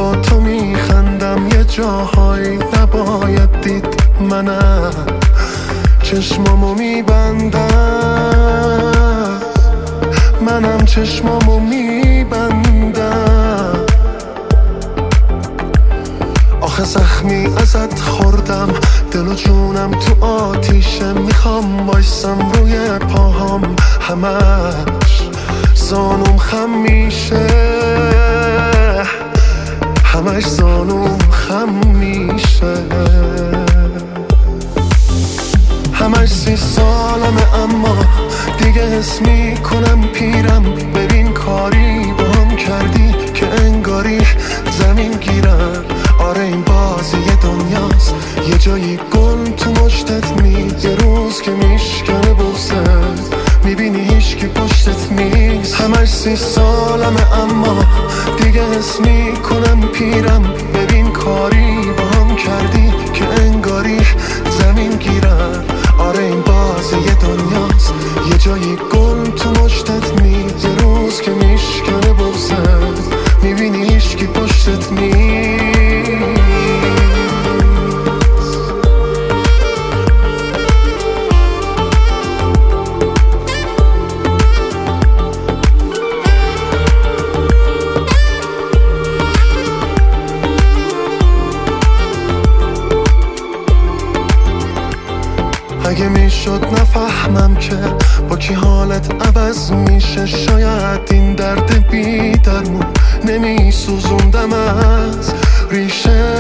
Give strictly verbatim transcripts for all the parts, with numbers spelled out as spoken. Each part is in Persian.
با تو میخندم یه جاهایی نباید دید منم چشمامو میبندم منم چشمامو میبندم آخه زخمی ازت خوردم دل و جونم تو آتیشه میخوام بایستم روی پاهام همش زانوم خم میشه همش زانوم خم میشه همش سی سالمه اما دیگه حس میکنم پیرم ببین کاری با هم کردی که انگاری زمین گیرم آره این بازی دنیاست یه جایی گل تو مشتت نیست یه روز که میشکنه بغزت میبینی هیچکی پشتت نیست همش سی سالمه اما دیگه حس میکنم پیرم ببین کاری با هم کردی که انگاری زمین گیرم آره این بازی دنیاست یه جایی گل تو مشتت نیست یه روز که میشکنه بغزت میبینی هیچکی پشتت نیست اگه میشد نفهمم که با کی حالت عوض میشه شاید این درد بی درمون نمیسوزوندم از ریشه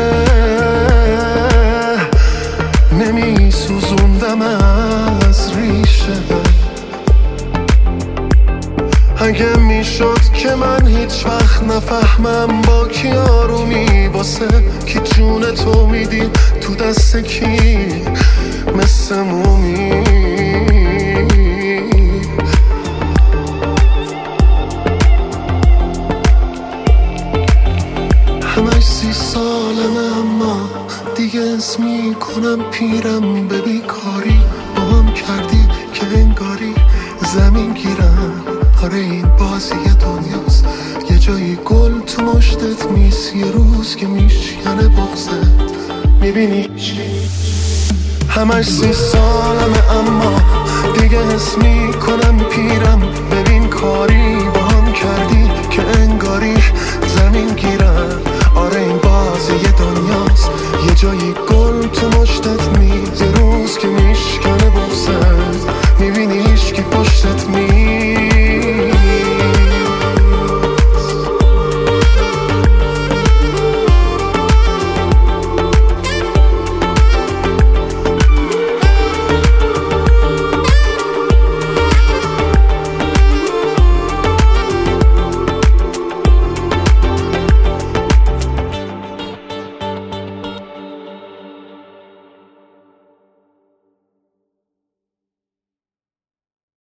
نمیسوزوندم از ریشه اگه میشد که من هیچ وقت نفهمم با کی آرومی واسه کی جون تو میدی تو دست کی مثل مومی همش سی سالمه اما دیگه اسم میکنم پیرم ببین کاری با هم کردی که انگاری زمین گیرم آره این بازی دنیاست یه جایی گل تو مشتت میس یه روز که میشکنه بغزت میبینی همش سی سالمه اما دیگه حس میکنم پیرم ببین کاری با هم کردی که انگاری زمین گیرم